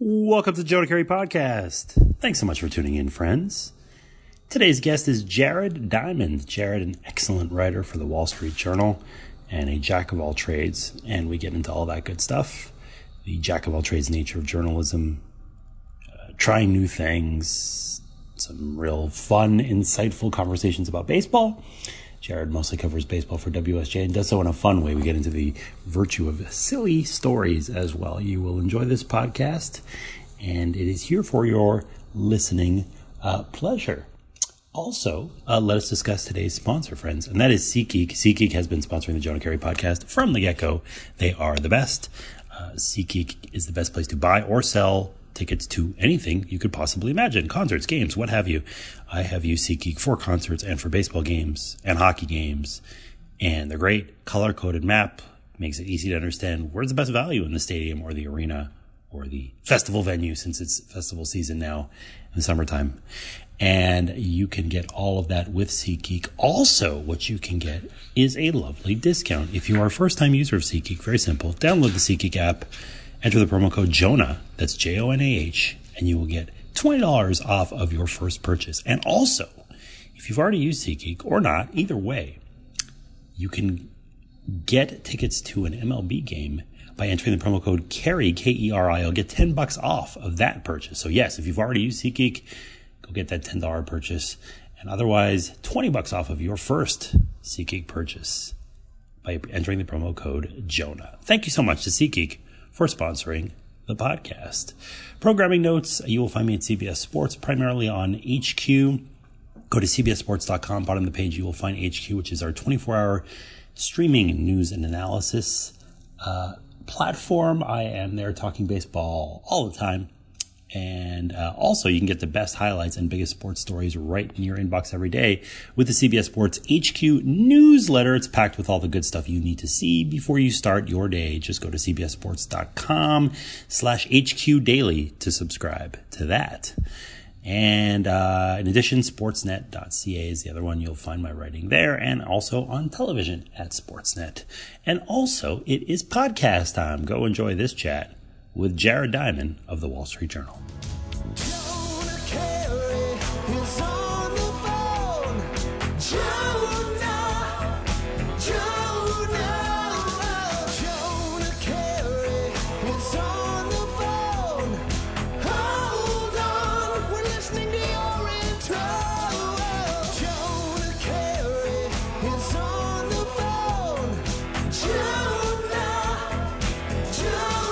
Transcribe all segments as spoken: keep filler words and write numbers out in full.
Welcome to the Jonah Carey Podcast. Thanks so much for tuning in, friends. Today's guest is Jared Diamond. Jared, an excellent writer for the Wall Street Journal and a jack of all trades, and we get into all that good stuff. The jack of all trades nature of journalism, uh, trying new things, some real fun, insightful conversations about baseball. Jared mostly covers baseball for W S J and does so in a fun way. We get into the virtue of silly stories as well. You will enjoy this podcast, and it is here for your listening uh, pleasure. Also, uh, let us discuss today's sponsor, friends, and that is SeatGeek. SeatGeek has been sponsoring the Jonah Carey Podcast from the get-go. They are the best. Uh, SeatGeek is the best place to buy or sell tickets to anything you could possibly imagine. Concerts, games, what have you. I have used SeatGeek for concerts and for baseball games and hockey games. And the great color-coded map makes it easy to understand where's the best value in the stadium or the arena or the festival venue, since it's festival season now in the summertime. And you can get all of that with SeatGeek. Also, what you can get is a lovely discount. If you are a first-time user of SeatGeek, very simple. Download the SeatGeek app. Enter the promo code Jonah, that's J O N A H, and you will get twenty dollars off of your first purchase. And also, if you've already used SeatGeek or not, either way, you can get tickets to an M L B game by entering the promo code Carey, K E R I. You'll get ten bucks off of that purchase. So yes, if you've already used SeatGeek, go get that ten dollars purchase. And otherwise, twenty bucks off of your first SeatGeek purchase by entering the promo code Jonah. Thank you so much to SeatGeek for sponsoring the podcast. Programming notes, you will find me at C B S Sports, primarily on H Q. Go to C B S sports dot com. Bottom of the page, you will find H Q, which is our twenty-four hour streaming news and analysis uh, platform. I am there talking baseball all the time. And uh, also, you can get the best highlights and biggest sports stories right in your inbox every day with the C B S Sports H Q newsletter. It's packed with all the good stuff you need to see before you start your day. Just go to C B S sports dot com slash H Q daily to subscribe to that. And uh, in addition, sportsnet dot C A is the other one. You'll find my writing there, and also on television at Sportsnet. And also, it is podcast time. Go enjoy this chat with Jared Diamond of the Wall Street Journal. Jonah Carey is on the phone. Jonah, Jonah, Jonah Carey is on the phone. Hold on, we're listening to your intro. Jonah Carey is on the phone. Jonah, Jonah.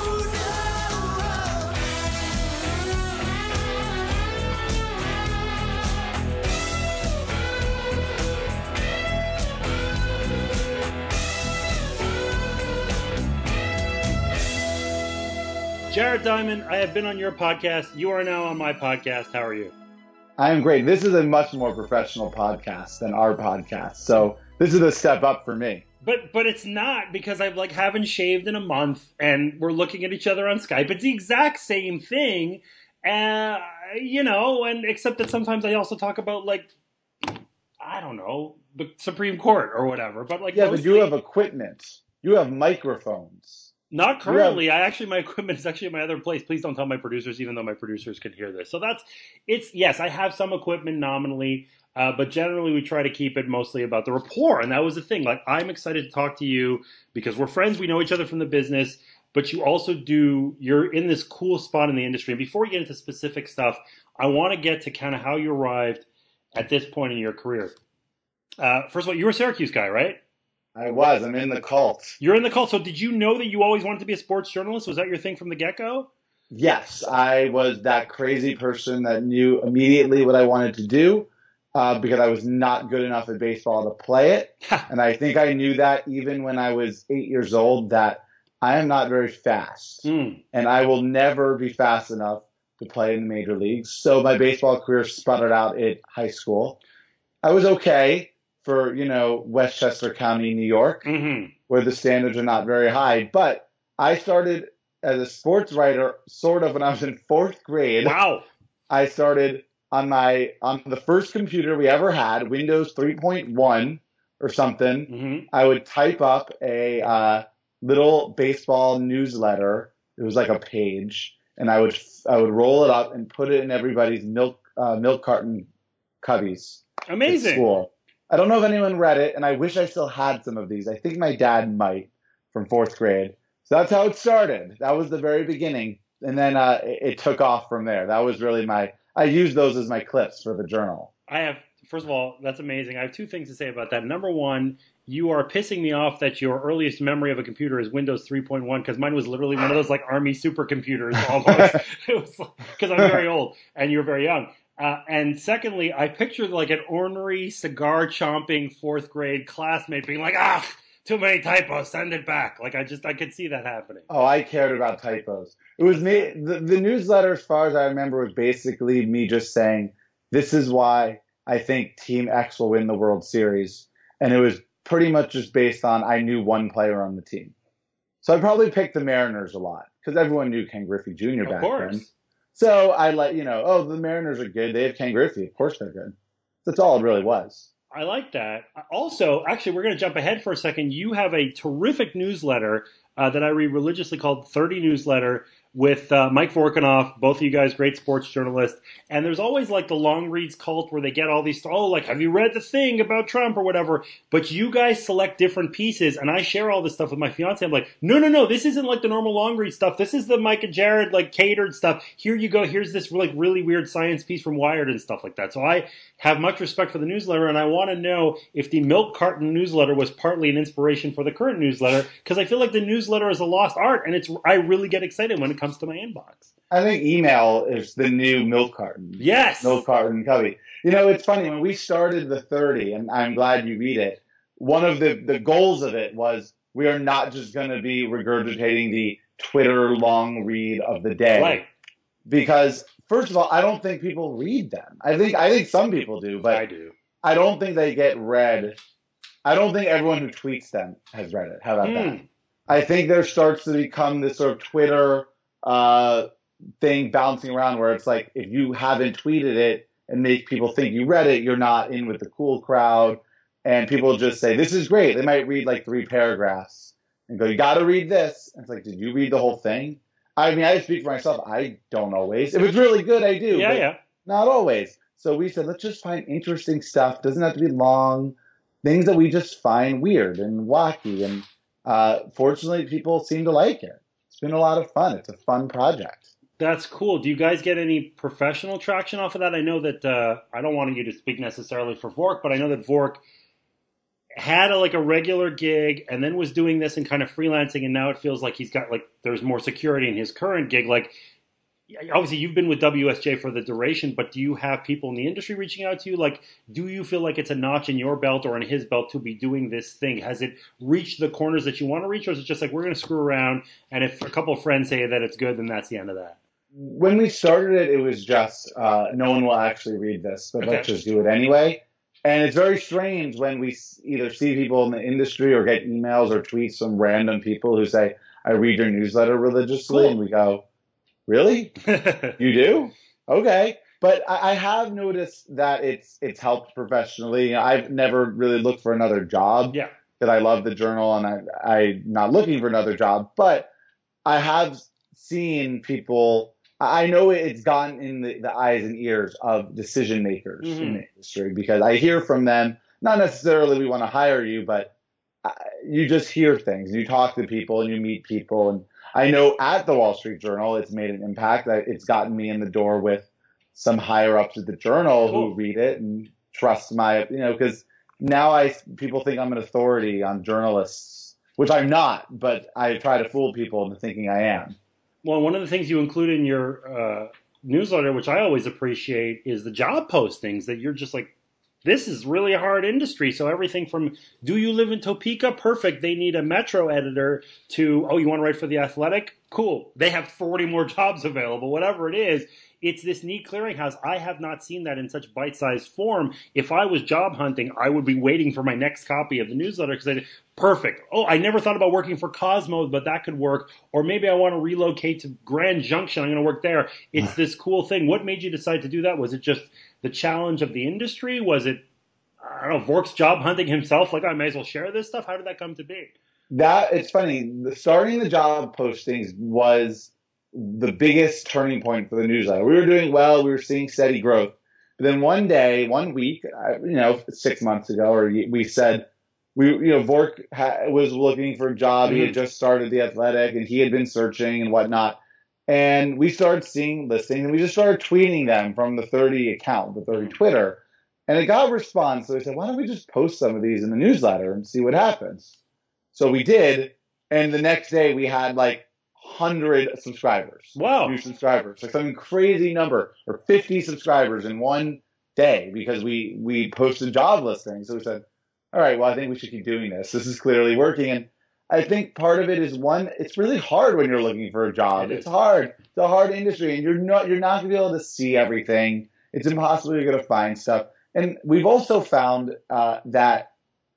Jared Diamond, I have been on your podcast. You are now on my podcast. How are you? I am great. This is a much more professional podcast than our podcast. So this is a step up for me. But but it's not, because I like haven't shaved in a month and we're looking at each other on Skype. It's the exact same thing. Uh, you know, and except that sometimes I also talk about, like, I don't know, the Supreme Court or whatever. But like, yeah, mostly, but you have equipment. You have microphones. Not currently. Have... I actually, my equipment is actually at my other place. Please don't tell my producers, even though my producers can hear this. So that's, it's, yes, I have some equipment nominally, uh, but generally we try to keep it mostly about the rapport. And that was the thing. Like, I'm excited to talk to you because we're friends. We know each other from the business, but you also do, you're in this cool spot in the industry. And before we get into specific stuff, I want to get to kind of how you arrived at this point in your career. Uh, first of all, you're a Syracuse guy, right? I was. I'm in the cult. You're in the cult. So did you know that you always wanted to be a sports journalist? Was that your thing from the get-go? Yes. I was that crazy person that knew immediately what I wanted to do uh, because I was not good enough at baseball to play it. And I think I knew that even when I was eight years old, that I am not very fast. Mm. And I will never be fast enough to play in the major leagues. So my baseball career sputtered out at high school. I was okay for, you know, Westchester County, New York, mm-hmm. where the standards are not very high. But I started as a sports writer sort of when I was in fourth grade. Wow. I started on my on the first computer we ever had, Windows three point one or something. Mm-hmm. I would type up a uh, little baseball newsletter. It was like a page. and I would I would roll it up and put it in everybody's milk uh, milk carton cubbies at Amazing. school. I don't know if anyone read it, and I wish I still had some of these. I think my dad might from fourth grade. So that's how it started. That was the very beginning, and then uh, it, it took off from there. That was really my. I used those as my clips for the journal. I have, first of all, that's amazing. I have two things to say about that. Number one, you are pissing me off that your earliest memory of a computer is Windows three point one, because mine was literally one of those like Army supercomputers almost. It was because I'm very old and you're very young. Uh, and secondly, I pictured like an ornery, cigar-chomping fourth grade classmate being like, ah, too many typos, send it back. Like I just, I could see that happening. Oh, I cared about typos. It was me. The, the newsletter, as far as I remember, was basically me just saying, this is why I think Team X will win the World Series. And it was pretty much just based on I knew one player on the team. So I probably picked the Mariners a lot because everyone knew Ken Griffey Junior Of back course. then. So I let, you know, oh, the Mariners are good. They have Ken Griffey. Of course they're good. That's all it really was. I like that. Also, actually, we're going to jump ahead for a second. You have a terrific newsletter uh, that I read religiously called thirty Newsletter with uh, Mike Vorkanoff, both of you guys, great sports journalists. And there's always like the long reads cult where they get all these, oh, like, have you read the thing about Trump or whatever? But you guys select different pieces, and I share all this stuff with my fiance. I'm like, no, no, no, this isn't like the normal long read stuff. This is the Mike and Jared, like, catered stuff. Here you go. Here's this like really weird science piece from Wired and stuff like that. So I have much respect for the newsletter, and I want to know if the milk carton newsletter was partly an inspiration for the current newsletter, because I feel like the newsletter is a lost art, and it's I really get excited when it comes to my inbox. I think email is the new milk carton. Yes. Milk carton cubby. You know, it's funny. When we started the thirty, and I'm glad you read it, one of the, the goals of it was we are not just going to be regurgitating the Twitter long read of the day. Right. Because, first of all, I don't think people read them. I think I think some people do, but I do. I don't think they get read. I don't think everyone who tweets them has read it. How about that? Mm. I think there starts to become this sort of Twitter uh, thing bouncing around where it's like, if you haven't tweeted it and make people think you read it, you're not in with the cool crowd. And people just say, this is great. They might read like three paragraphs and go, you got to read this. And it's like, did you read the whole thing? I mean, I speak for myself. I don't always. If it's really good, I do. Yeah, but yeah. not always. So we said, let's just find interesting stuff. Doesn't have to be long. Things that we just find weird and wacky. And uh, fortunately, people seem to like it. It's been a lot of fun. It's a fun project. That's cool. Do you guys get any professional traction off of that? I know that, uh, I don't want you to speak necessarily for Vork, but I know that Vork had a, like a regular gig and then was doing this and kind of freelancing, and now it feels like he's got like there's more security in his current gig. Like, obviously you've been with W S J for the duration, but do you have people in the industry reaching out to you? Like, do you feel like it's a notch in your belt or in his belt to be doing this thing? Has it reached the corners that you want to reach, or is it just like, we're going to screw around, and if a couple of friends say that it's good, then that's the end of that? When we started it, it was just, uh, no one will actually read this, but Okay. let's just do it anyway. And it's very strange when we s- either see people in the industry or get emails or tweets from random people who say, I read your newsletter religiously. Cool. And we go, really? You do? Okay. But I, I have noticed that it's it's helped professionally. I've never really looked for another job. Yeah. That I love the journal and I, I'm not looking for another job. But I have seen people, I know it's gotten in the, the eyes and ears of decision makers Mhm. in the industry, because I hear from them, not necessarily we want to hire you, but uh, you just hear things and you talk to people and you meet people. And I know at the Wall Street Journal, it's made an impact. I- It's gotten me in the door with some higher ups at the Journal Cool. who read it and trust my, you know, because now I people think I'm an authority on journalists, which I'm not, but I try to fool people into thinking I am. Well, one of the things you include in your uh, newsletter, which I always appreciate, is the job postings that you're just like, this is really a hard industry. So everything from, do you live in Topeka? Perfect. They need a Metro editor, to, oh, you want to write for The Athletic? Cool. They have forty more jobs available, whatever it is. It's this neat clearinghouse. I have not seen that in such bite-sized form. If I was job hunting, I would be waiting for my next copy of the newsletter because I perfect. Oh, I never thought about working for Cosmos, but that could work. Or maybe I want to relocate to Grand Junction. I'm going to work there. It's this cool thing. What made you decide to do that? Was it just the challenge of the industry? Was it, I don't know, Vork's job hunting himself? Like, I may as well share this stuff. How did that come to be? That it's funny. The, starting the job postings was the biggest turning point for the newsletter. We were doing well. We were seeing steady growth. But then one day, one week, I- you know, six months ago, or we said, we, you know, Vork ha- was looking for a job. He had just started The Athletic and he had been searching and whatnot. And we started seeing listings and we just started tweeting them from the thirty account, the thirty Twitter. And it got a response. So we said, why don't we just post some of these in the newsletter and see what happens? So we did. And the next day we had like one hundred subscribers. Wow. New subscribers. Like some crazy number, or fifty subscribers in one day because we, we posted job listings. So we said, all right, well, I think we should keep doing this. This is clearly working. And I think part of it is, one, it's really hard when you're looking for a job. It It's hard. It's a hard industry, and you're not you're not going to be able to see everything. It's impossible. You're going to find stuff. And we've also found uh, that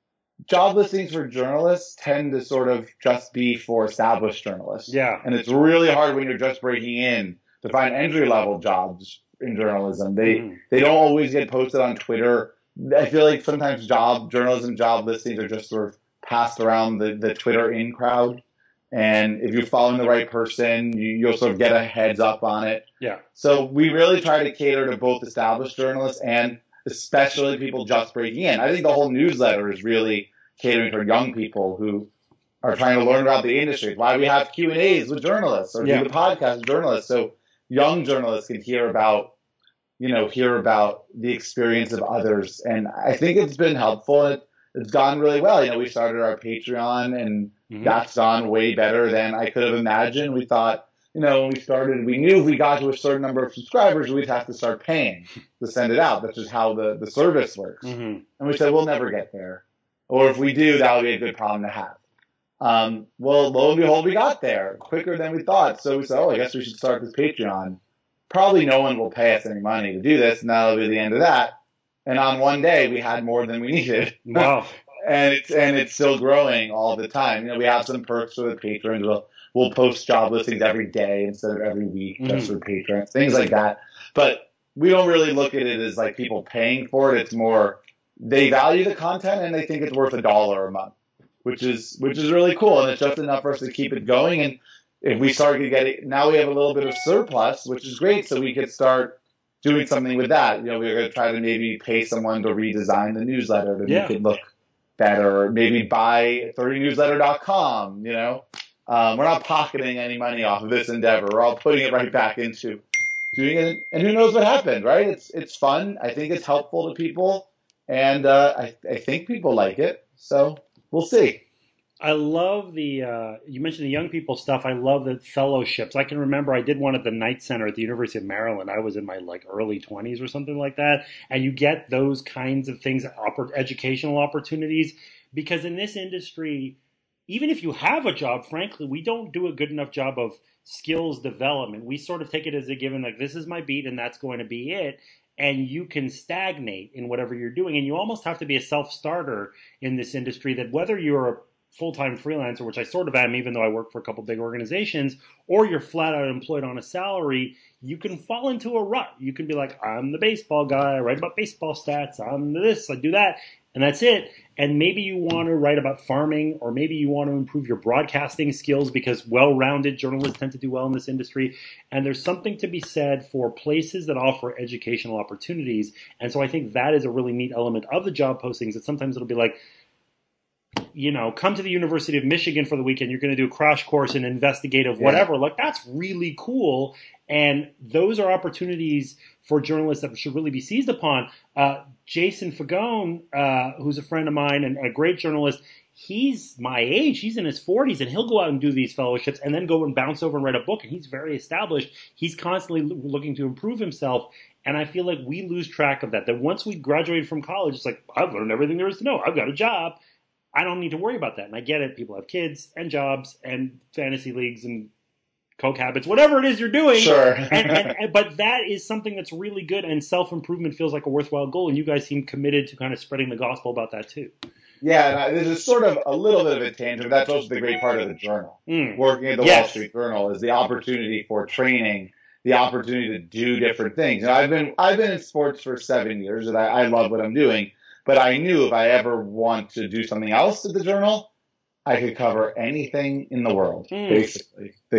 job listings for journalists tend to sort of just be for established journalists. Yeah. And it's really hard when you're just breaking in to find entry-level jobs in journalism. They Mhm. they don't always get posted on Twitter. I feel like sometimes job journalism job listings are just sort of passed around the, the Twitter in crowd. And if you're following the right person, you, you'll sort of get a heads up on it. Yeah. So we really try to cater to both established journalists and especially people just breaking in. I think the whole newsletter is really catering for young people who are trying to learn about the industry. Why we have Q and A's with journalists or Yeah. do the podcast with journalists. So young journalists can hear about, you know, hear about the experience of others. And I think it's been helpful. It, it's gone really well. You know, we started our Patreon and Mhm. that's gone way better than I could have imagined. We thought, you know, when we started, we knew if we got to a certain number of subscribers, we'd have to start paying to send it out. That's just how the, the service works. Mhm. And we said, we'll never get there. Or if we do, that'll be a good problem to have. Um, well, lo and behold, we got there quicker than we thought. So we said, oh, I guess we should start this Patreon. Probably no one will pay us any money to do this, and that'll be the end of that. And on one day, we had more than we needed. Wow. and it's and it's still growing all the time. You know, we have some perks for the patrons. We'll we'll post job listings every day instead of every week just for patrons, things like that. But we don't really look at it as like people paying for it. It's more they value the content and they think it's worth a dollar a month, which is which is really cool, and it's just enough for us to keep it going. And if we start to get it, now we have a little bit of surplus, which is great, so we could start doing something with that. You know, we're going to try to maybe pay someone to redesign the newsletter to Yeah. make it look better, or maybe buy thirty newsletter dot com, you know. Um, we're not pocketing any money off of this endeavor. We're all putting it right back into doing it, and who knows what happened, right? It's it's fun. I think it's helpful to people, and uh, I, I think people like it, so we'll see. I love the, uh, you mentioned the young people stuff. I love the fellowships. I can remember I did one at the Knight Center at the University of Maryland. I was in my like early twenties or something like that. And you get those kinds of things, oppor- educational opportunities, because in this industry, even if you have a job, frankly, we don't do a good enough job of skills development. We sort of take it as a given, like this is my beat and that's going to be it. And you can stagnate in whatever you're doing. And you almost have to be a self-starter in this industry, that whether you're a full-time freelancer, which I sort of am, even though I work for a couple big organizations, or you're flat out employed on a salary, you can fall into a rut. You can be like, I'm the baseball guy, I write about baseball stats, I'm this, I do that, and that's it. And maybe you want to write about farming, or maybe you want to improve your broadcasting skills, because well-rounded journalists tend to do well in this industry. And there's something to be said for places that offer educational opportunities. And so I think that is a really neat element of the job postings, that sometimes it'll be like, you know, come to the University of Michigan for the weekend. You're going to do a crash course in investigative whatever. Yeah. Like, that's really cool. And those are opportunities for journalists that should really be seized upon. Uh, Jason Fagone, uh, who's a friend of mine and a great journalist, he's my age. He's in his forties, and he'll go out and do these fellowships and then go and bounce over and write a book. And he's very established. He's constantly looking to improve himself. And I feel like we lose track of that, that once we graduated from college, it's like, I've learned everything there is to know. I've got a job. I don't need to worry about that. And I get it. People have kids and jobs and fantasy leagues and coke habits, whatever it is you're doing. Sure. and, and, and, but that is something that's really good, and self-improvement feels like a worthwhile goal. And you guys seem committed to kind of spreading the gospel about that too. Yeah, and I, this is sort of a little bit of a tangent. That's also the great part of the journal. Mm. Working at the Yes. Wall Street Journal is the opportunity for training, the opportunity to do different things. And I've been I've been in sports for seven years, and I, I love what I'm doing. But I knew if I ever want to do something else at the journal, I could cover anything in the world, Mm. basically. The,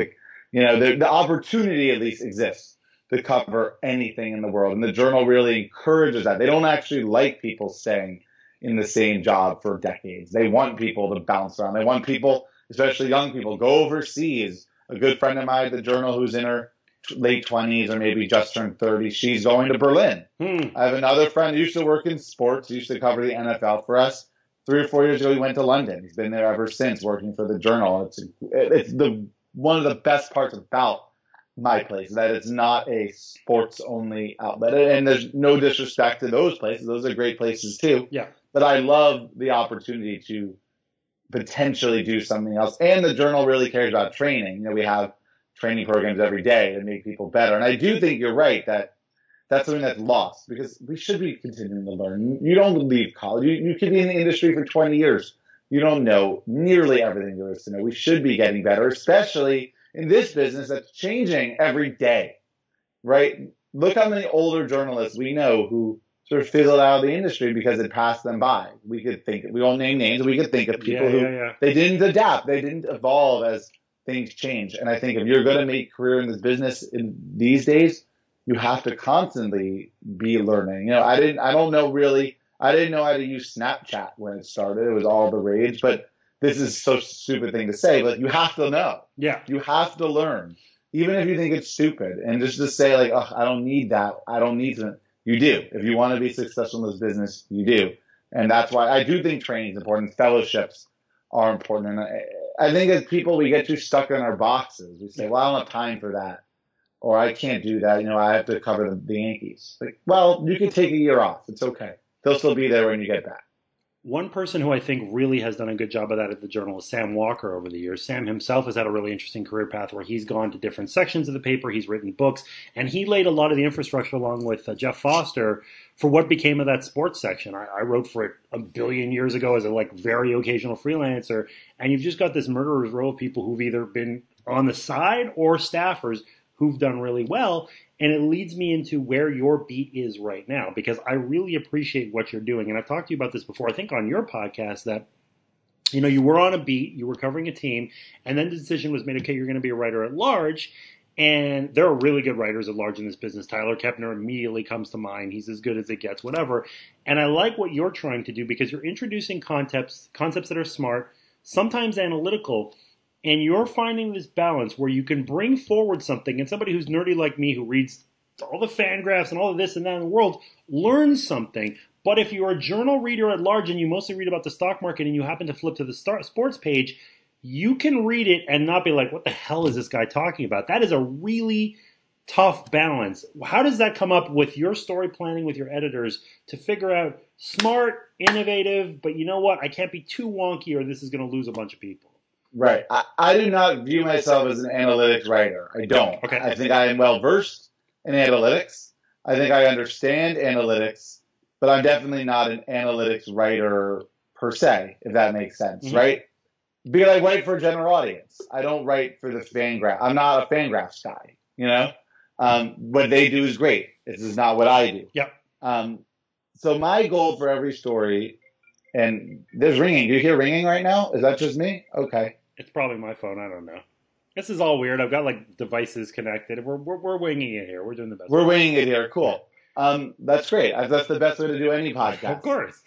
You know, the, the opportunity at least exists to cover anything in the world. And the Journal really encourages that. They don't actually like people staying in the same job for decades. They want people to bounce around. They want people, especially young people, go overseas. A good friend of mine at the Journal who's in her late twenties or maybe just turned thirty, she's going to Berlin. Hmm. I have another friend who used to work in sports, used to cover the N F L for us. Three or four years ago, he went to London. He's been there ever since, working for the Journal. It's it's the one of the best parts about my place, that it's not a sports-only outlet. And there's no disrespect to those places. Those are great places too. Yeah. But I love the opportunity to potentially do something else. And the Journal really cares about training. You know, we have training programs every day to make people better. And I do think you're right that that's something that's lost, because we should be continuing to learn. You don't leave college. You, you could be in the industry for twenty years. You don't know nearly everything there is to know. We should be getting better, especially in this business that's changing every day, right? Look how many older journalists we know who sort of fizzled out of the industry because it passed them by. We could think, we won't name names, we could think of people Yeah, who yeah, yeah. they didn't adapt, they didn't evolve as things change. And I think if you're going to make a career in this business in these days, you have to constantly be learning. You know, I didn't, I don't know really, I didn't know how to use Snapchat when it started. It was all the rage, but this is such a stupid thing to say, but you have to know. Yeah. You have to learn, even if you think it's stupid. And just to say like, oh, I don't need that. I don't need to. You do. If you want to be successful in this business, you do. And that's why I do think training is important. Fellowships are important. And I, I think as people, we get too stuck in our boxes. We say, well, I don't have time for that. Or I can't do that. You know, I have to cover the, the Yankees. Like, well, you can take a year off. It's okay. They'll still be there when you get back. One person who I think really has done a good job of that at the Journal is Sam Walker over the years. Sam himself has had a really interesting career path where he's gone to different sections of the paper, he's written books, and he laid a lot of the infrastructure along with uh, Jeff Foster for what became of that sports section. I, I wrote for it a billion years ago as a like very occasional freelancer, and you've just got this murderer's row of people who've either been on the side or staffers who've done really well. And it leads me into where your beat is right now, because I really appreciate what you're doing. And I've talked to you about this before, I think on your podcast, that, you know, you were on a beat, you were covering a team, and then the decision was made, okay, you're going to be a writer at large. And there are really good writers at large in this business. Tyler Kepner immediately comes to mind. He's as good as it gets, whatever. And I like what you're trying to do, because you're introducing concepts, concepts that are smart, sometimes analytical, and you're finding this balance where you can bring forward something, and somebody who's nerdy like me who reads all the fan graphs and all of this and that in the world learns something. But if you're a journal reader at large and you mostly read about the stock market and you happen to flip to the star- sports page, you can read it and not be like, what the hell is this guy talking about? That is a really tough balance. How does that come up with your story planning with your editors to figure out smart, innovative, but you know what? I can't be too wonky or this is going to lose a bunch of people. Right. I, I do not view myself as an analytics writer. I don't. Okay. I think I am well versed in analytics. I think I understand analytics, but I'm definitely not an analytics writer per se, if that makes sense, Mm-hmm. right? Because I write for a general audience. I don't write for the fan graph. I'm not a fan graphs guy, you know? Um, what they do is great. This is not what I do. Yep. Um, so my goal for every story, and there's ringing. Do you hear ringing right now? Is that just me? Okay. It's probably my phone. I don't know. This is all weird. I've got like devices connected. We're we're, we're winging it here. We're doing the best. We're winging it here. Cool. Um, that's great. That's the best way to do any podcast. Of course.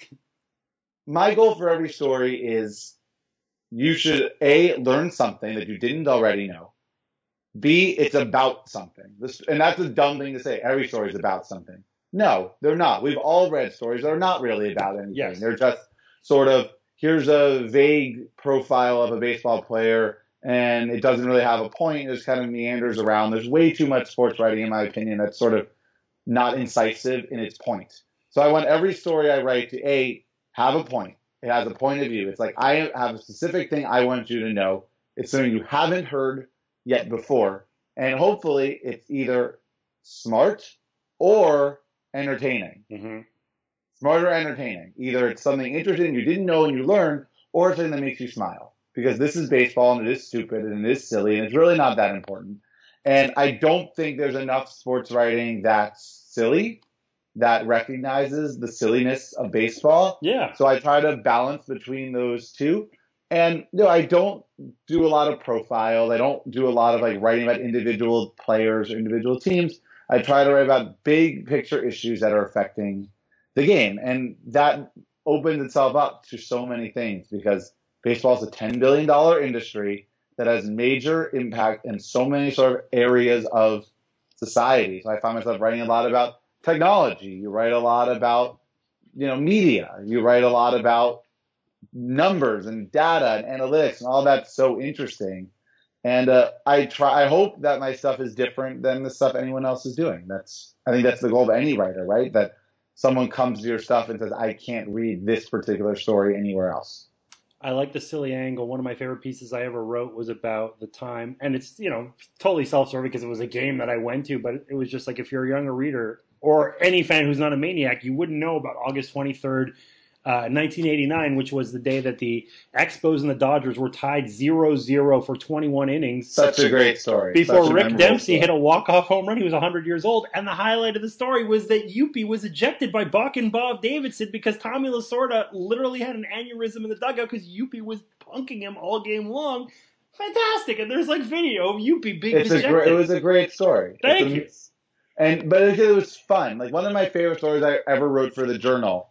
My goal for every story is you should, A, learn something that you didn't already know. B, it's about something. This, and that's a dumb thing to say. Every story is about something. No, they're not. We've all read stories that are not really about anything. Yes. They're just sort of, here's a vague profile of a baseball player, and it doesn't really have a point. It just kind of meanders around. There's way too much sports writing, in my opinion, that's sort of not incisive in its point. So I want every story I write to, A, have a point. It has a point of view. It's like, I have a specific thing I want you to know. It's something you haven't heard yet before. And hopefully it's either smart or entertaining. Mm-hmm. Smart or entertaining. Either it's something interesting you didn't know and you learned, or something that makes you smile. Because this is baseball and it is stupid and it is silly and it's really not that important. And I don't think there's enough sports writing that's silly, that recognizes the silliness of baseball. Yeah. So I try to balance between those two. And no, I don't do a lot of profiles. I don't do a lot of like writing about individual players or individual teams. I try to write about big picture issues that are affecting the game. And that opens itself up to so many things because baseball is a ten billion dollars industry that has major impact in so many sort of areas of society. So I find myself writing a lot about technology. You write a lot about, you know, media. You write a lot about numbers and data and analytics and all that's so interesting. And uh, I try. I hope that my stuff is different than the stuff anyone else is doing. That's I think that's the goal of any writer, right? That someone comes to your stuff and says, "I can't read this particular story anywhere else." I like the silly angle. One of my favorite pieces I ever wrote was about the time, and it's, you know, totally self-serving because it was a game that I went to, but it was just like if you're a younger reader or any fan who's not a maniac, you wouldn't know about August twenty-third, uh, nineteen eighty-nine, which was the day that the Expos and the Dodgers were tied zero zero for twenty-one innings. Such a great story. Before Such a Rick memorable Dempsey story. hit a walk-off home run. He was one hundred years old. And the highlight of the story was that Youppi was ejected by Buck and Bob Davidson because Tommy Lasorda literally had an aneurysm in the dugout because Youppi was punking him all game long. Fantastic. And there's like video of Youppi being It's a ejected. great, it was a great story. Thank It's a- you. And but it, it was fun. Like one of my favorite stories I ever wrote for the Journal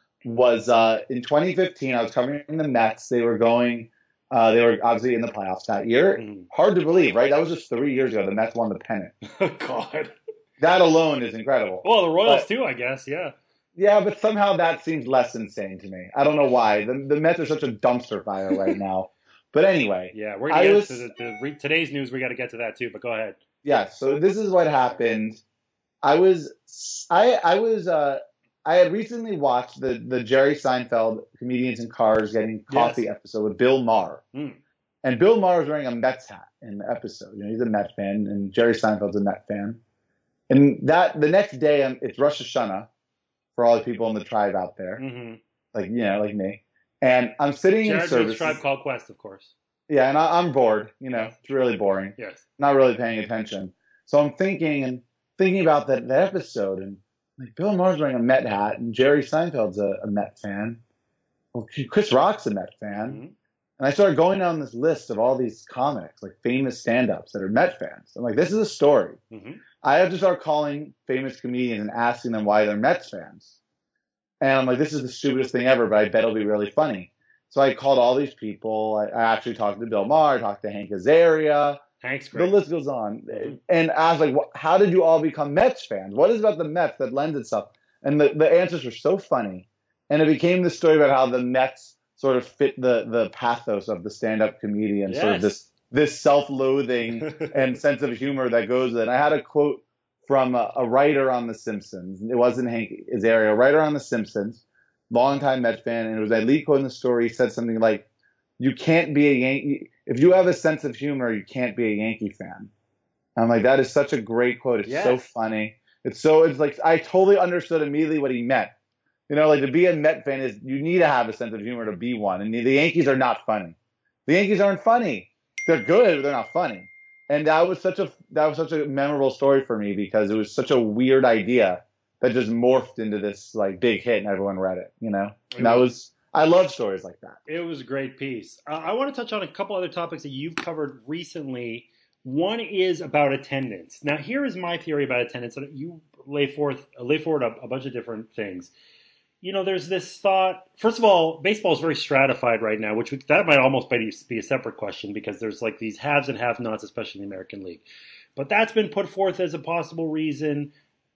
was uh, in twenty fifteen. I was covering the Mets. They were going. Uh, they were obviously in the playoffs that year. Mm. Hard to believe, right? That was just three years ago. The Mets won the pennant. Oh, God. That alone is incredible. Well, the Royals But- too, I guess. Yeah. Yeah, but somehow that seems less insane to me. I don't know why. The, the Mets are such a dumpster fire right now. But anyway, Yeah. We're going I to get was- to the, the re- today's news. We got to get to that too, but go ahead. yeah. So this is what happened. I was, I, I was, uh, I had recently watched the the Jerry Seinfeld Comedians in Cars Getting Coffee Yes. episode with Bill Maher, Mm. and Bill Maher was wearing a Mets hat in the episode. You know, he's a Mets fan, and Jerry Seinfeld's a Mets fan. And that the next day, um, it's Rosh Hashanah for all the people in the tribe out there, Mm-hmm. like you know, like me. And I'm sitting in Jared service. Reed's Tribe Called Quest, of course. Yeah, and I, I'm bored. You know, it's really boring. Yes. Not really paying attention. So I'm thinking and thinking about that, that episode, and like Bill Maher's wearing a Met hat, and Jerry Seinfeld's a, a Met fan. Well, Chris Rock's a Met fan. Mhm. And I started going down this list of all these comics, like famous stand-ups that are Met fans. I'm like, this is a story. Mhm. I have to start calling famous comedians and asking them why they're Mets fans. And I'm like, this is the stupidest thing ever, but I bet it'll be really funny. So I called all these people. I, I actually talked to Bill Maher, I talked to Hank Azaria. Hank's The great. list goes on. And I was like, "Wh- how did you all become Mets fans? What is it about the Mets that lends itself?" And the, the answers were so funny. And it became this story about how the Mets sort of fit the, the pathos of the stand-up comedian, sort of Yes. this this self-loathing and sense of humor that goes with it. And I had a quote from a, a writer on The Simpsons. It wasn't Hank Azaria, a writer on The Simpsons, longtime Mets fan, and it was a lead quote in the story. He said something like, "You can't be a Yankee if you have a sense of humor. You can't be a Yankee fan." I'm like, that is such a great quote. It's so Yes. funny. It's so it's like I totally understood immediately what he meant. You know, like to be a Met fan is you need to have a sense of humor to be one. And the, the Yankees are not funny. The Yankees aren't funny. They're good, but they're not funny. And that was such a that was such a memorable story for me because it was such a weird idea that just morphed into this like big hit and everyone read it. You know, and that was I love stories like that. It was a great piece. Uh, I want to touch on a couple other topics that you've covered recently. One is about attendance. Now, here is my theory about attendance. And you lay forth lay forward a, a bunch of different things. You know, there's this thought. First of all, baseball is very stratified right now, which we, that might almost be, be a separate question because there's like these haves and have-nots, especially in the American League. But that's been put forth as a possible reason.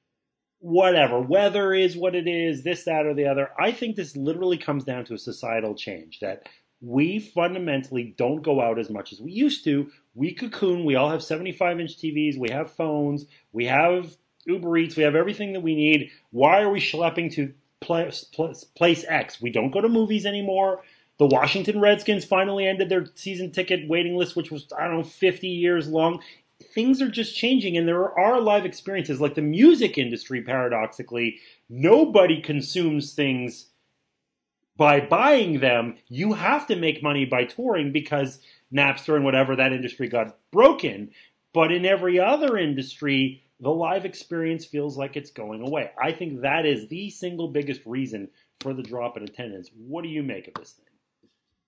Whatever, weather is what it is, this, that, or the other. I think this literally comes down to a societal change that we fundamentally don't go out as much as we used to. We cocoon. We all have seventy-five inch T Vs. We have phones. We have Uber Eats. We have everything that we need. Why are we schlepping to place, place, place X? We don't go to movies anymore. The Washington Redskins finally ended their season ticket waiting list, which was, I don't know, fifty years long. Things are just changing, and there are live experiences. Like the music industry, paradoxically, nobody consumes things by buying them. You have to make money by touring because Napster and whatever, that industry got broken. But in every other industry, the live experience feels like it's going away. I think that is the single biggest reason for the drop in attendance. What do you make of this thing?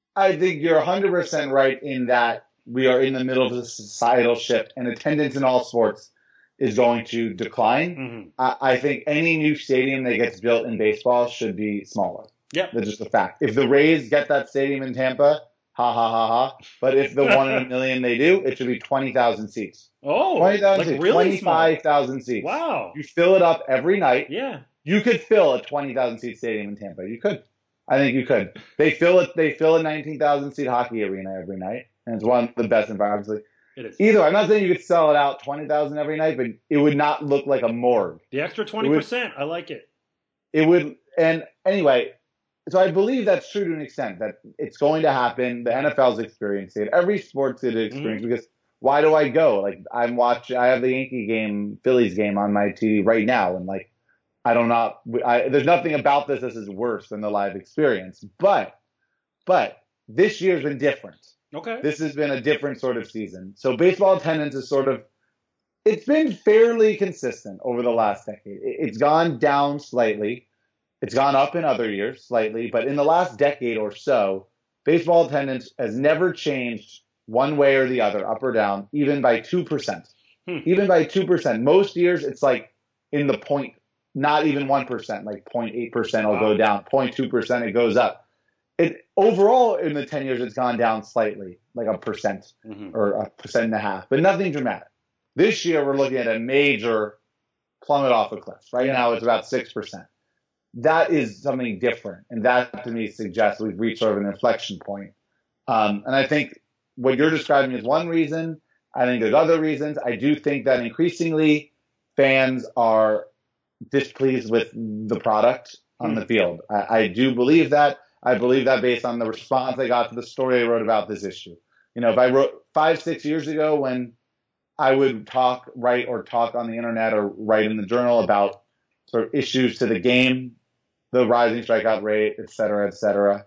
I think you're one hundred percent right in that we are in the middle of a societal shift, and attendance in all sports is going to decline. Mm-hmm. I, I think any new stadium that gets built in baseball should be smaller. Yep. That's just a fact. If the Rays get that stadium in Tampa, ha ha ha ha. But if the one in a million they do, it should be twenty thousand seats. Oh, twenty thousand like seats. really small. twenty-five thousand seats. Wow. You fill it up every night. Yeah. You could fill a twenty thousand seat stadium in Tampa. You could. I think you could. They fill it. They fill a nineteen thousand seat hockey arena every night, and it's one of the best environments. It is. Either I'm not saying you could sell it out twenty thousand every night, but it would not look like a morgue. The extra twenty percent. I like it. It would. And anyway, so I believe that's true to an extent that it's going to happen. The N F L's experiencing it. Every sports did experience Mm-hmm. because why do I go? Like I'm watching. I have the Yankee game, Phillies game on my T V right now, and like. I don't know. I, there's nothing about this that is worse than the live experience. But, but this year's been different. Okay. This has been a different sort of season. So baseball attendance is sort of, it's been fairly consistent over the last decade. It, it's gone down slightly. It's gone up in other years slightly. But in the last decade or so, baseball attendance has never changed one way or the other, up or down, even by two percent. Hmm. Even by two percent. Most years, it's like in the point. Not even one percent, like zero point eight percent will Wow. go down, zero point two percent it goes up. It overall in the ten years it's gone down slightly, like a percent Mm-hmm. or a percent and a half, but nothing dramatic. This year we're looking at a major plummet off a cliff. Right now it's about six percent. That is something different, and that to me suggests we've reached sort of an inflection point. Um, and I think what you're describing is one reason. I think there's other reasons. I do think that increasingly fans are displeased with the product on the field. I, I do believe that. I believe that based on the response I got to the story I wrote about this issue. You know, if I wrote five, six years ago when I would talk, write, or talk on the internet or write in the journal about sort of issues to the game, the rising strikeout rate, et cetera, et cetera,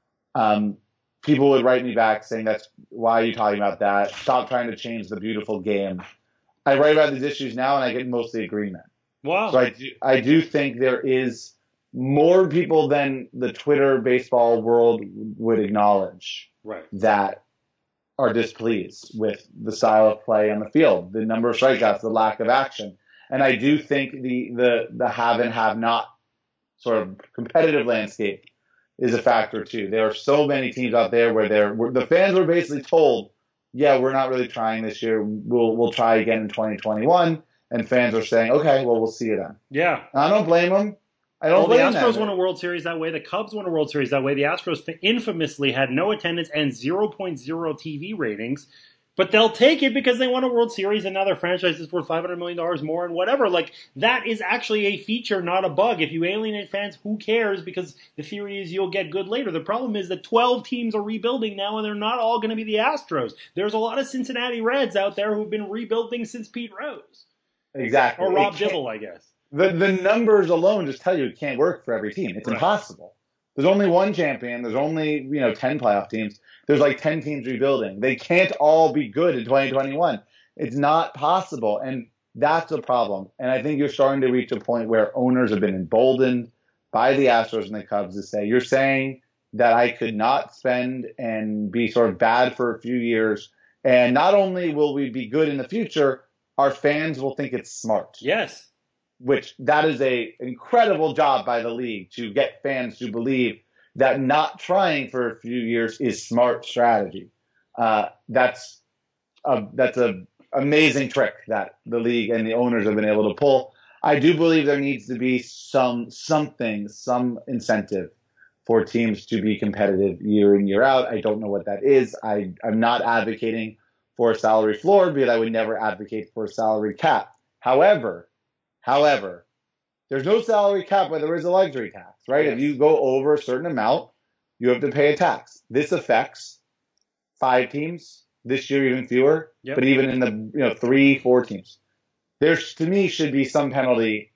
um, people would write me back saying, "That's why are you talking about that? Stop trying to change the beautiful game." I write about these issues now and I get mostly agreement. Wow. So I do, I do think there is more people than the Twitter baseball world would acknowledge Right. that are displeased with the style of play on the field, the number of strikeouts, the lack of action. And I do think the, the, the have and have not sort of competitive landscape is a factor too. There are so many teams out there where they're, where the fans were basically told, yeah, we're not really trying this year. We'll, we'll try again in twenty twenty-one. And fans are saying, okay, well, we'll see you then. Yeah. I don't blame them. I don't Well, the blame Astros them. won a World Series that way. The Cubs won a World Series that way. The Astros infamously had no attendance and zero point zero T V ratings. But they'll take it because they won a World Series and now their franchise is worth five hundred million dollars more and whatever. Like, that is actually a feature, not a bug. If you alienate fans, who cares? Because the theory is you'll get good later. The problem is that twelve teams are rebuilding now and they're not all going to be the Astros. There's a lot of Cincinnati Reds out there who've been rebuilding since Pete Rose. Exactly. Or Rob It can't- Dibble, I guess. The, the numbers alone just tell you it can't work for every team. It's Right. impossible. There's only one champion. There's only, you know, ten playoff teams. There's like ten teams rebuilding. They can't all be good in twenty twenty-one. It's not possible. And that's a problem. And I think you're starting to reach a point where owners have been emboldened by the Astros and the Cubs to say, you're saying that I could not spend and be sort of bad for a few years. And not only will we be good in the future, our fans will think it's smart. Yes. Which that is a incredible job by the league to get fans to believe that not trying for a few years is smart strategy. Uh, that's a, that's a amazing trick that the league and the owners have been able to pull. I do believe there needs to be some something, some incentive for teams to be competitive year in, year out. I don't know what that is. I, I'm not advocating for a salary floor, but I would never advocate for a salary cap. However, however, there's no salary cap, but there is a luxury tax, right? Yes. If you go over a certain amount, you have to pay a tax. This affects five teams, this year even fewer, Yep. but even in the you know three, four teams. There's, to me, should be some penalty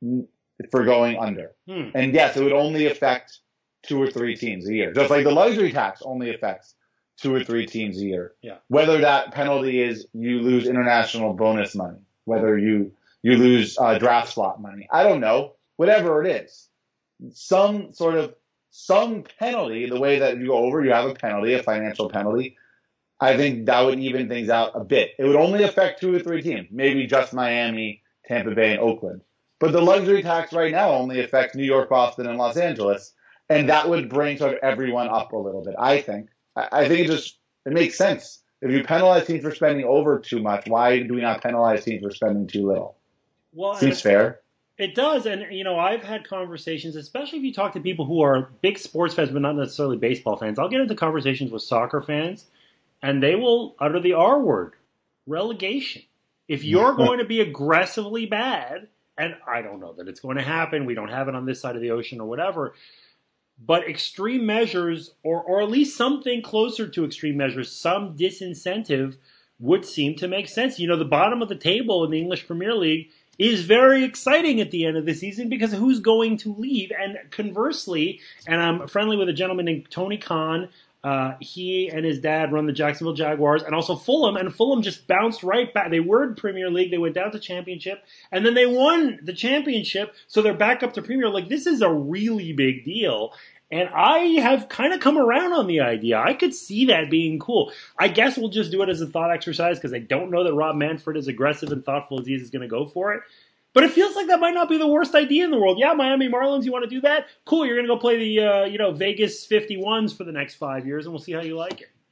for going under. Hmm. And yes, it would only affect two or three teams a year. Just like the luxury tax only affects two or three teams a year. Yeah. Whether that penalty is you lose international bonus money, whether you you lose uh, draft slot money, I don't know. Whatever it is, some sort of some penalty, the way that you go over, you have a penalty, a financial penalty. I think that would even things out a bit. It would only affect two or three teams, maybe just Miami, Tampa Bay, and Oakland. But the luxury tax right now only affects New York, Boston, and Los Angeles, and that would bring sort of everyone up a little bit. I think. I, I think it just it makes sense. If you penalize teams for spending over too much, why do we not penalize teams for spending too little? Well, Seems fair. It does, and you know, I've had conversations, especially if you talk to people who are big sports fans, but not necessarily baseball fans. I'll get into conversations with soccer fans, and they will utter the R word, relegation. If you're going to be aggressively bad, and I don't know that it's going to happen, we don't have it on this side of the ocean or whatever, but extreme measures, or, or at least something closer to extreme measures, some disincentive would seem to make sense. You know, the bottom of the table in the English Premier League is very exciting at the end of the season because who's going to leave? And conversely, and I'm friendly with a gentleman named Tony Khan. Uh, he and his dad run the Jacksonville Jaguars and also Fulham, and Fulham just bounced right back. They were in Premier League, they went down to Championship, and then they won the Championship, so they're back up to Premier League. This is a really big deal. And I have kind of come around on the idea. I could see that being cool. I guess we'll just do it as a thought exercise because I don't know that Rob Manfred, as aggressive and thoughtful as he is, is going to go for it. But it feels like that might not be the worst idea in the world. Yeah, Miami Marlins, you want to do that? Cool, you're going to go play the uh, you know Vegas fifty-ones for the next five years, and we'll see how you like it.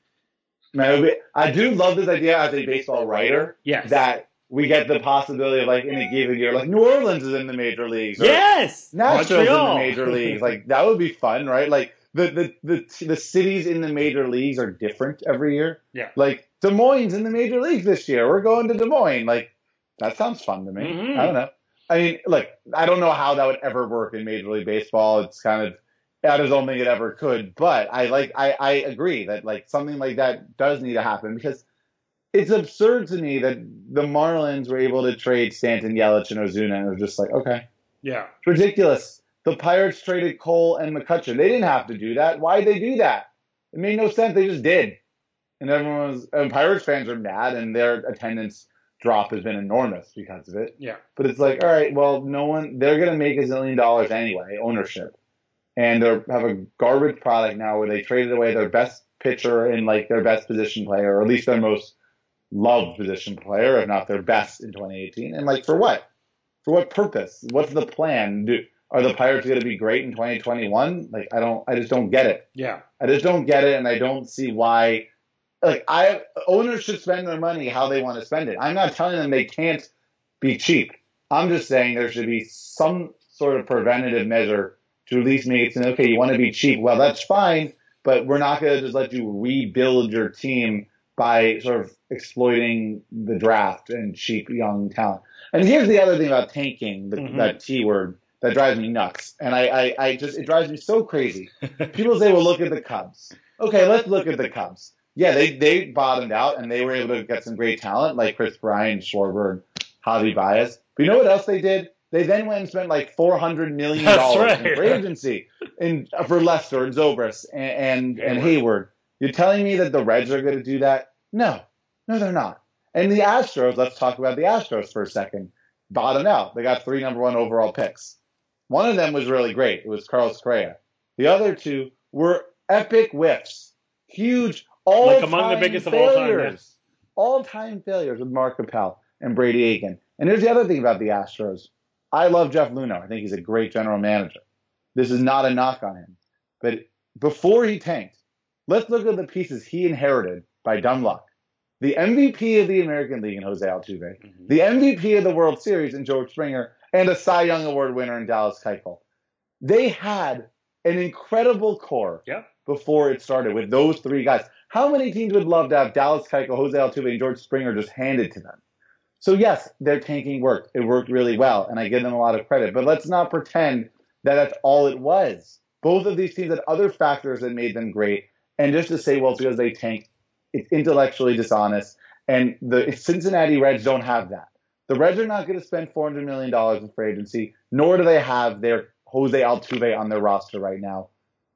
Man, I do love this idea as a baseball writer. Yes. That we get the possibility of, like, in a given year, like, New Orleans is in the major leagues. Or Yes! Nashville's in Montreal. the major leagues. Like, that would be fun, right? Like, the, the, the, the cities in the major leagues are different every year. Yeah. Like, Des Moines in the major leagues this year. We're going to Des Moines. Like, that sounds fun to me. Mhm. I don't know. I mean, look, I don't know how that would ever work in Major League Baseball. It's kind of, I just don't think it ever could. But I like, I, I agree that, like, something like that does need to happen because it's absurd to me that the Marlins were able to trade Stanton, Yelich, and Ozuna, and it was just like, okay. Yeah. It's ridiculous. The Pirates traded Cole and McCutcheon. They didn't have to do that. Why'd they do that? It made no sense. They just did. And everyone was, and Pirates fans are mad, and their attendance drop has been enormous because of it. Yeah. But it's like, all right, well, no one, they're going to make a zillion dollars anyway, ownership. And they have a garbage product now where they traded away their best pitcher and, like, their best position player, or at least their most loved position player, if not their best in twenty eighteen. And, like, for what? For what purpose? What's the plan? Do, are the Pirates going to be great in twenty twenty-one? Like, I don't, I just don't get it. Yeah. I just don't get it, and I don't see why. Like, I owners should spend their money how they want to spend it. I'm not telling them they can't be cheap. I'm just saying there should be some sort of preventative measure to at least make it seem, okay, you want to be cheap. Well, that's fine, but we're not going to just let you rebuild your team by sort of exploiting the draft and cheap young talent. And here's the other thing about tanking, the, Mhm. that T word, that drives me nuts. And I, I, I just, it drives me so crazy. People say, well, look at the Cubs. Okay, let's look at the Cubs. Yeah, they, they bottomed out and they were able to get some great talent like Chris Bryant, Schwarber, and Javi Baez. But you know what else they did? They then went and spent like four hundred million dollars That's right. in free agency in, for Lester and Zobrist and, and, and Hayward. You're telling me that the Reds are going to do that? No. No, they're not. And the Astros, let's talk about the Astros for a second, bottomed out. They got three number one overall picks. One of them was really great. It was Carlos Correa. The other two were epic whiffs. Huge, all-time Like among the biggest of all time, failures. All-time failures with Mark Capel and Brady Aiken. And here's the other thing about the Astros. I love Jeff Luhnow. I think he's a great general manager. This is not a knock on him. But before he tanked, let's look at the pieces he inherited by dumb luck. The M V P of the American League in Jose Altuve, Mm-hmm. the M V P of the World Series in George Springer, and a Cy Young Award winner in Dallas Keuchel. They had an incredible core Yeah. before it started with those three guys. How many teams would love to have Dallas Keuchel, Jose Altuve, and George Springer just handed to them? So yes, their tanking worked. It worked really well, and I give them a lot of credit. But let's not pretend that that's all it was. Both of these teams had other factors that made them great. And just to say, well, it's because they tanked, it's intellectually dishonest. And the Cincinnati Reds don't have that. The Reds are not going to spend four hundred million dollars in free agency, nor do they have their Jose Altuve on their roster right now.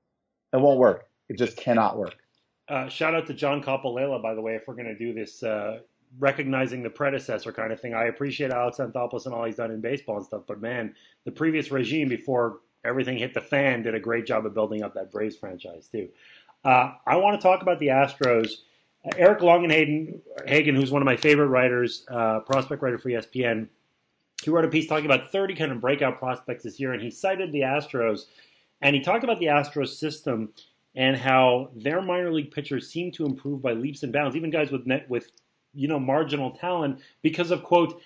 It won't work. It just cannot work. Uh, shout out to John Copalela, by the way, if we're going to do this uh, recognizing the predecessor kind of thing. I appreciate Alex Anthopoulos and all he's done in baseball and stuff, but man, the previous regime before everything hit the fan, did a great job of building up that Braves franchise too. Uh, I want to talk about the Astros. Uh, Eric Longenhagen, Hagen, who's one of my favorite writers, uh, prospect writer for E S P N, he wrote a piece talking about thirty kind of breakout prospects this year, and he cited the Astros, and he talked about the Astros system and how their minor league pitchers seem to improve by leaps and bounds, even guys with net, with you know marginal talent, because of quote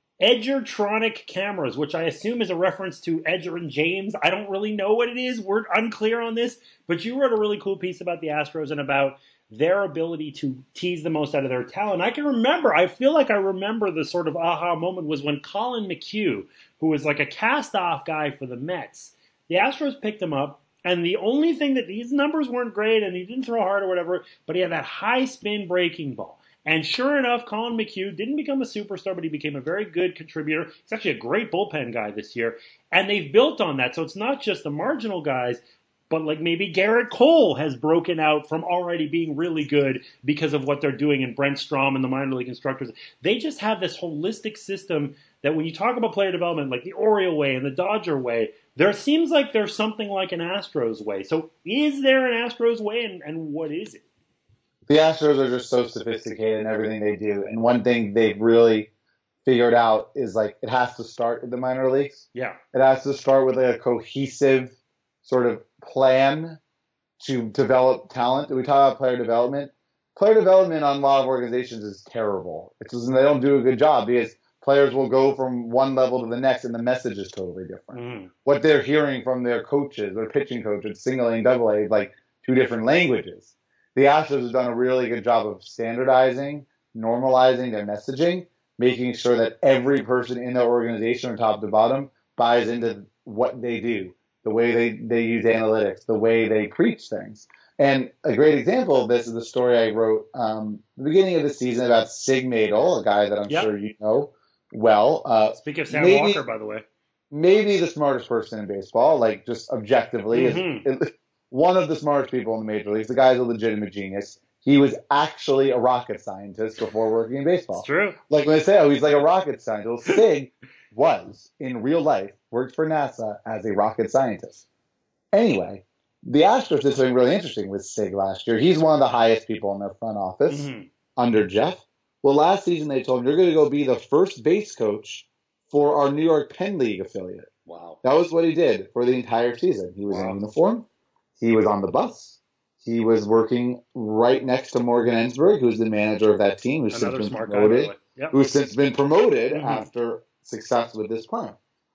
Edgertronic cameras, which I assume is a reference to Edger and James. I don't really know what it is. We're unclear on this, but you wrote a really cool piece about the Astros and about their ability to tease the most out of their talent. I can remember, I feel like I remember the sort of aha moment was when Colin McHugh, who was like a cast-off guy for the Mets, the Astros picked him up, and the only thing that these numbers weren't great, and he didn't throw hard or whatever, but he had that high spin breaking ball. And sure enough, Colin McHugh didn't become a superstar, but he became a very good contributor. He's actually a great bullpen guy this year. And they've built on that. So it's not just the marginal guys, but like maybe Garrett Cole has broken out from already being really good because of what they're doing, and Brent Strom and the minor league instructors. They just have this holistic system that when you talk about player development, like the Oriole way and the Dodger way, there seems like there's something like an Astros way. So is there an Astros way, and, and what is it? The Astros are just so sophisticated in everything they do. And one thing they've really figured out is like it has to start at the minor leagues. Yeah. It has to start with like a cohesive sort of plan to develop talent. We talk about player development. Player development on a lot of organizations is terrible. It's just, they don't do a good job because players will go from one level to the next and the message is totally different. Mm. What they're hearing from their coaches, their pitching coaches, single A and double A, like two different languages. The Astros have done a really good job of standardizing, normalizing their messaging, making sure that every person in their organization from top to bottom buys into what they do, the way they, they use analytics, the way they preach things. And a great example of this is the story I wrote um, at the beginning of the season about Sig Mejdal, a guy that I'm Yep. sure you know well. Uh, Speak of Sam maybe, Walker, by the way. Maybe the smartest person in baseball, like just objectively, Mm-hmm. is one of the smartest people in the major leagues. The guy's a legitimate genius. He was actually a rocket scientist before working in baseball. It's true. Like when they say, oh, he's like a rocket scientist. Well, Sig was, in real life, worked for NASA as a rocket scientist. Anyway, the Astros did something really interesting with Sig last year. He's one of the highest people in their front office Mm-hmm. under Jeff. Well, last season they told him, you're going to go be the first base coach for our New York Penn League affiliate. Wow. That was what he did for the entire season. He was Wow. in uniform. He was on the bus. He was working right next to Morgan Ensberg, who's the manager of that team, who's Another since been smart guy, by the promoted, way. Yep. who's since been promoted Mhm. after success with this plan.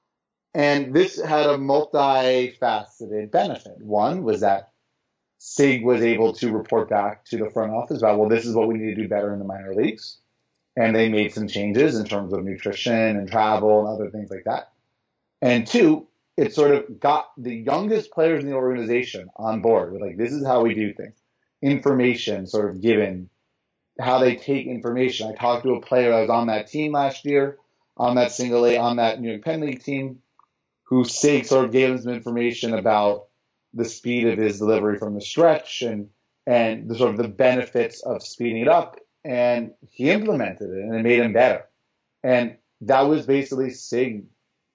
And this had a multifaceted benefit. One was that Sig was able to report back to the front office about, well, this is what we need to do better in the minor leagues. And they made some changes in terms of nutrition and travel and other things like that. And two, it sort of got the youngest players in the organization on board with like, this is how we do things. Information sort of given, how they take information. I talked to a player that was on that team last year, on that single A, on that New York Penn League team, who Sig sort of gave him some information about the speed of his delivery from the stretch and, and the sort of the benefits of speeding it up. And he implemented it and it made him better. And that was basically Sig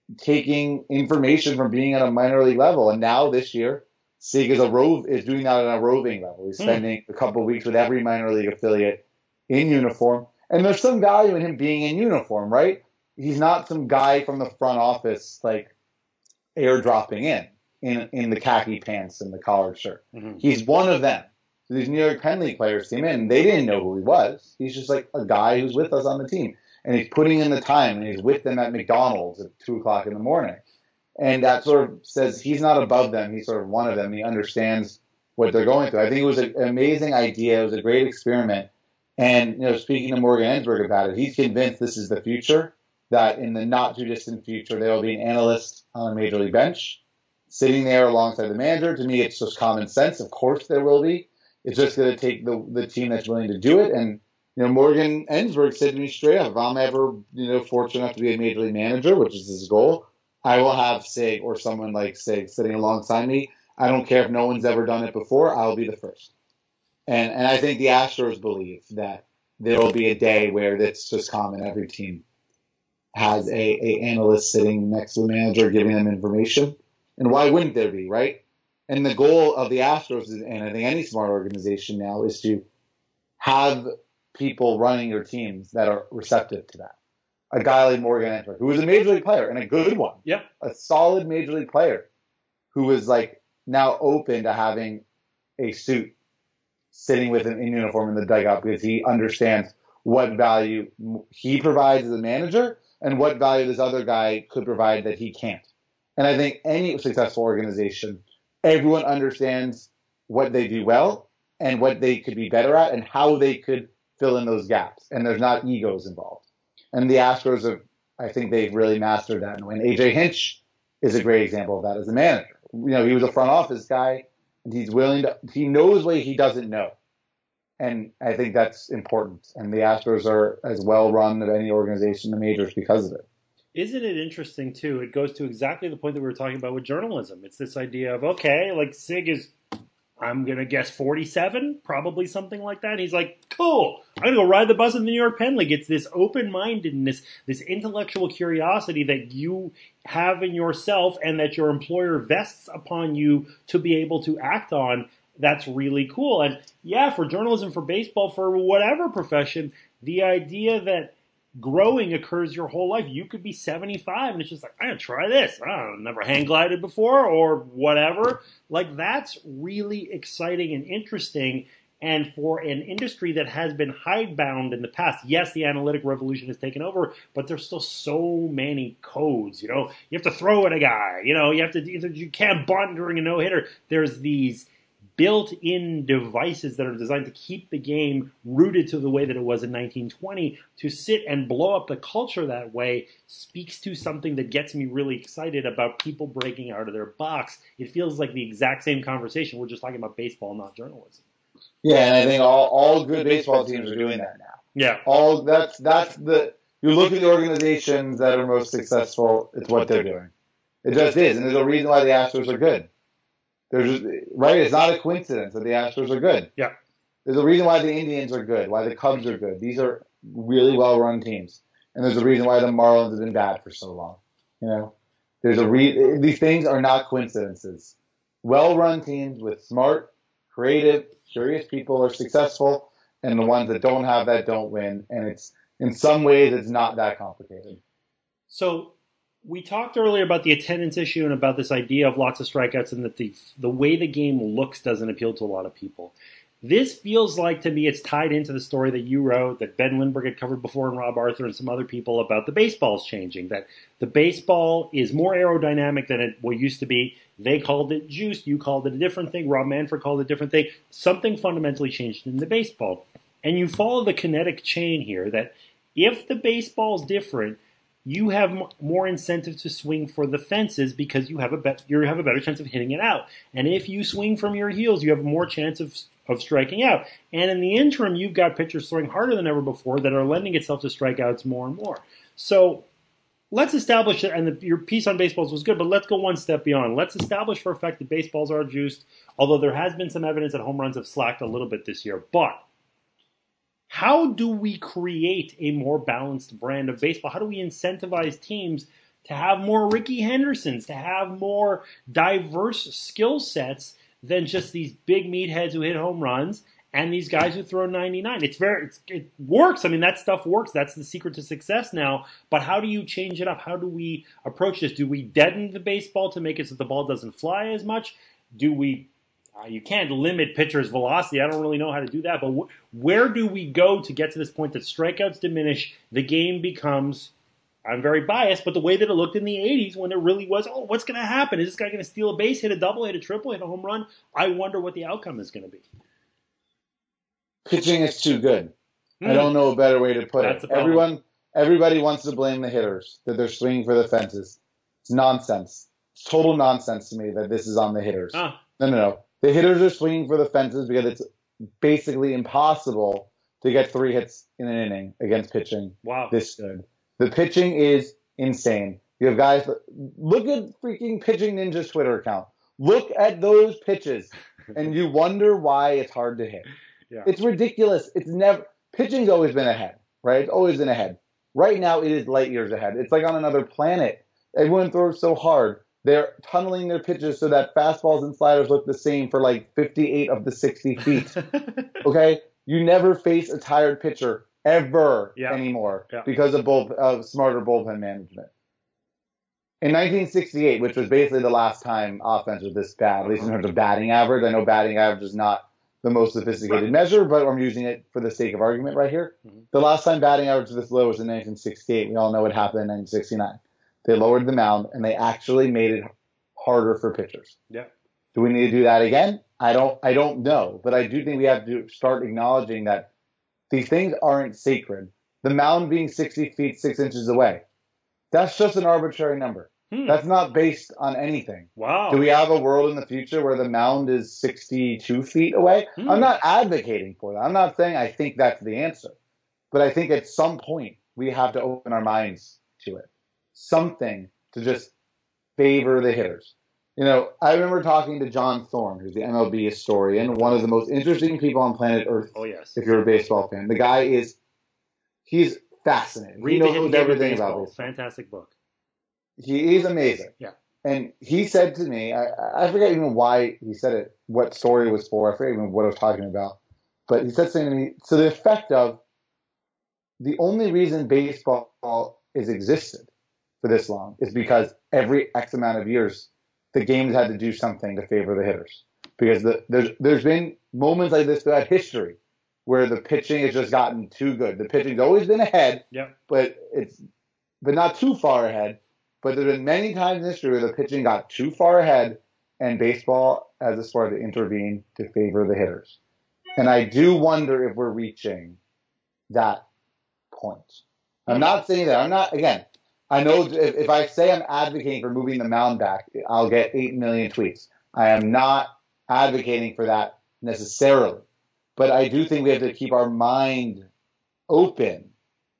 taking information from being at a minor league level. And now this year, Sig is a rove is doing that at a roving level. He's spending a couple of weeks with every minor league affiliate in uniform. And there's some value in him being in uniform, right? He's not some guy from the front office like airdropping in, in, in the khaki pants and the collared shirt. Mm-hmm. He's one of them. So these New York Penn League players came in and they didn't know who he was. He's just like a guy who's with us on the team. And he's putting in the time, and he's with them at McDonald's at two o'clock in the morning. And that sort of says he's not above them. He's sort of one of them. He understands what they're going through. I think it was an amazing idea. It was a great experiment. And, you know, speaking to Morgan Ensberg about it, he's convinced this is the future, that in the not-too-distant future, there will be an analyst on a major league bench sitting there alongside the manager. To me, it's just common sense. Of course there will be. It's just going to take the, the team that's willing to do it. And you know, Morgan Ensberg said to me straight up, if I'm ever, you know, fortunate enough to be a major league manager, which is his goal, I will have Sig or someone like Sig sitting alongside me. I don't care if no one's ever done it before. I'll be the first. And and I think the Astros believe that there will be a day where it's just common. Every team has a, a analyst sitting next to the manager giving them information. And why wouldn't there be, right? And the goal of the Astros, is, and I think any smart organization now, is to have people running your teams that are receptive to that. A guy like Morgan Ansbach, who was a major league player and a good one, Yeah. a solid major league player, who was like now open to having a suit sitting with him in uniform in the dugout because he understands what value he provides as a manager and what value this other guy could provide that he can't. And I think any successful organization, everyone understands what they do well and what they could be better at and how they could fill in those gaps. And there's not egos involved. And the Astros have, I think they've really mastered that. And A J Hinch is a great example of that as a manager. You know, he was a front office guy, and he's willing to, he knows what he doesn't know. And I think that's important. And the Astros are as well run of any organization in the majors because of it. Isn't it interesting, too? It goes to exactly the point that we were talking about with journalism. It's this idea of, okay, like Sig is, I'm going to guess forty-seven, probably something like that. He's like, cool, I'm going to go ride the bus in the New York Penn League. It's this open-mindedness, this intellectual curiosity that you have in yourself and that your employer vests upon you to be able to act on. That's really cool. And yeah, for journalism, for baseball, for whatever profession, the idea that growing occurs your whole life. You could be seventy-five and it's just like, I'm going to try this. I've never hang glided before or whatever. Like, that's really exciting and interesting. And for an industry that has been hidebound in the past, yes, the analytic revolution has taken over, but there's still so many codes. You know, you have to throw at a guy. You know, you have to, you can't bunt during a no-hitter. There's these built-in devices that are designed to keep the game rooted to the way that it was in nineteen twenty. To sit and blow up the culture that way speaks to something that gets me really excited about people breaking out of their box. It feels like the exact same conversation. We're just talking about baseball, not journalism. Yeah, and I think all, all good baseball teams are doing that now. Yeah. All that's that's the you look at the organizations that are most successful, it's what they're doing. It just is, and there's a reason why the Astros are good. There's just, right? It's not a coincidence that the Astros are good. Yeah. There's a reason why the Indians are good, why the Cubs are good. These are really well-run teams, and there's a reason why the Marlins have been bad for so long. You know, there's a re- these things are not coincidences. Well-run teams with smart, creative, curious people are successful, and the ones that don't have that don't win. And it's in some ways it's not that complicated. So we talked earlier about the attendance issue and about this idea of lots of strikeouts and that the the way the game looks doesn't appeal to a lot of people. This feels like, to me, it's tied into the story that you wrote, that Ben Lindbergh had covered before, and Rob Arthur and some other people, about the baseballs changing, that the baseball is more aerodynamic than it what used to be. They called it juiced. You called it a different thing. Rob Manfred called it a different thing. Something fundamentally changed in the baseball. And you follow the kinetic chain here that if the baseball is different, you have more incentive to swing for the fences because you have a bet, you have a better chance of hitting it out. And if you swing from your heels, you have more chance of of striking out. And in the interim, you've got pitchers throwing harder than ever before that are lending itself to strikeouts more and more. So let's establish that, and the, your piece on baseballs was good, but let's go one step beyond. Let's establish for a fact that baseballs are juiced, although there has been some evidence that home runs have slacked a little bit this year. But how do we create a more balanced brand of baseball? How do we incentivize teams to have more Ricky Hendersons, to have more diverse skill sets than just these big meatheads who hit home runs and these guys who throw ninety-nine? It's very, it's, it works. I mean, that stuff works. That's the secret to success now. But how do you change it up? How do we approach this? Do we deaden the baseball to make it so the ball doesn't fly as much? Do we Uh, you can't limit pitchers' velocity. I don't really know how to do that. But wh- where do we go to get to this point that strikeouts diminish, the game becomes, I'm very biased, but the way that it looked in the eighties when it really was, oh, what's going to happen? Is this guy going to steal a base, hit a double, hit a triple, hit a home run? I wonder what the outcome is going to be. Pitching is too good. I don't know a better way to put That's it. the problem. Everyone, everybody wants to blame the hitters, that they're swinging for the fences. It's nonsense. It's total nonsense to me that this is on the hitters. Ah. No, no, no. The hitters are swinging for the fences because it's basically impossible to get three hits in an inning against pitching Wow. this good. The pitching is insane. You have guys, look at freaking Pitching Ninja's Twitter account. Look at those pitches, and you wonder why it's hard to hit. Yeah. It's ridiculous. It's never, pitching's always been ahead, right? It's always been ahead. Right now, it is light years ahead. It's like on another planet. Everyone throws so hard. They're tunneling their pitches so that fastballs and sliders look the same for like fifty-eight of the sixty feet. Okay? You never face a tired pitcher ever Yeah. anymore Yeah. because of bull, of smarter bullpen management. In nineteen sixty-eight, which was basically the last time offense was this bad, at least in terms of batting average. I know batting average is not the most sophisticated Right. measure, but I'm using it for the sake of argument right here. Mhm. The last time batting average was this low was in nineteen sixty-eight. We all know what happened in nineteen sixty-nine. They lowered the mound, and they actually made it harder for pitchers. Yeah. Do we need to do that again? I don't I don't know, but I do think we have to start acknowledging that these things aren't sacred. The mound being sixty feet, six inches away, that's just an arbitrary number. Hmm. That's not based on anything. Wow. Do we have a world in the future where the mound is sixty-two feet away? Hmm. I'm not advocating for that. I'm not saying I think that's the answer. But I think at some point we have to open our minds to it. Something to just favor the hitters. You know, I remember talking to John Thorne, who's the M L B historian, one of the most interesting people on planet Earth, Oh, yes. if you're a baseball fan. The guy is, he's fascinating. Read he The knows Hidden Game of everything about Baseball. baseball. Fantastic book. He is amazing. Yeah. And he said to me, I, I forget even why he said it, what story it was for. I forget even what I was talking about. But he said something to me, to the effect of, the only reason baseball has existed for this long is because every X amount of years, the games had to do something to favor the hitters. Because the, there's there's been moments like this throughout history where the pitching has just gotten too good. The pitching's always been ahead, Yeah. but it's but not too far ahead. But there's been many times in history where the pitching got too far ahead, and baseball as a sport to intervene to favor the hitters. And I do wonder if we're reaching that point. I'm not saying that. I'm not, again, I know if, if I say I'm advocating for moving the mound back, I'll get eight million tweets. I am not advocating for that necessarily. But I do think we have to keep our mind open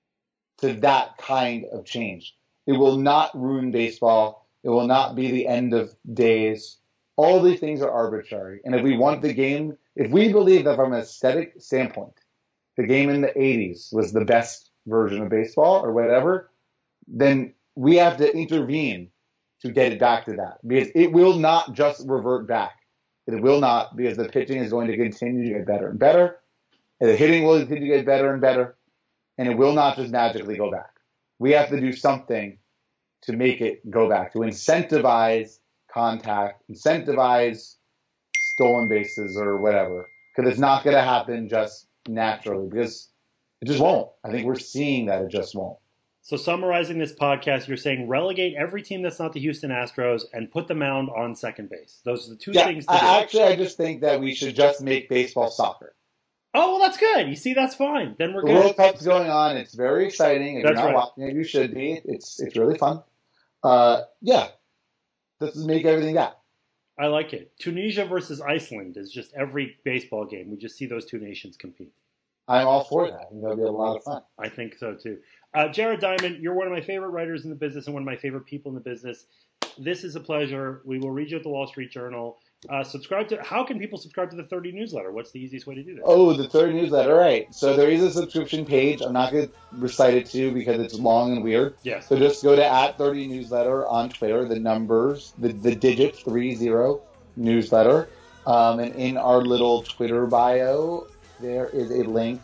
to that kind of change. It will not ruin baseball. It will not be the end of days. All these things are arbitrary. And if we want the game, if we believe that from an aesthetic standpoint, the game in the eighties was the best version of baseball or whatever, then we have to intervene to get it back to that. Because it will not just revert back. It will not, because the pitching is going to continue to get better and better. And the hitting will continue to get better and better. And it will not just magically go back. We have to do something to make it go back, to incentivize contact, incentivize stolen bases or whatever. Because it's not going to happen just naturally, because it just won't. I think we're seeing that it just won't. So summarizing this podcast, you're saying relegate every team that's not the Houston Astros and put the mound on second base. Those are the two Yeah, things to do. I, actually, I just think that we should just make baseball soccer. Oh, well, that's good. You see, that's fine. Then we're The good. World Cup's going on. It's very exciting. If That's you're not right. watching it, you should be. It's it's really fun. Uh, yeah, let's just make everything that. I like it. Tunisia versus Iceland is just every baseball game. We just see those two nations compete. I'm all for that. I think that'll be a lot of fun. I think so, too. Uh, Jared Diamond, you're one of my favorite writers in the business and one of my favorite people in the business. This is a pleasure. We will read you at the Wall Street Journal. Uh, subscribe to. How can people subscribe to the thirty newsletter? What's the easiest way to do this? Oh, the third newsletter. All right. So there is a subscription page. I'm not going to recite it to you because it's long and weird. Yes. So just go to at thirty newsletter on Twitter, the numbers, the, the digits, three zero newsletter. Um, and in our little Twitter bio, there is a link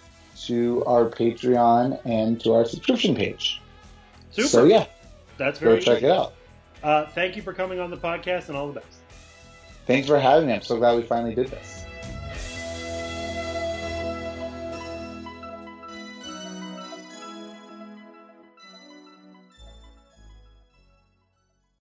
to our Patreon and to our subscription page. Super. So yeah, That's go very check easy. it out. Uh, thank you for coming on the podcast and all the best. Thanks for having me. I'm so glad we finally did this.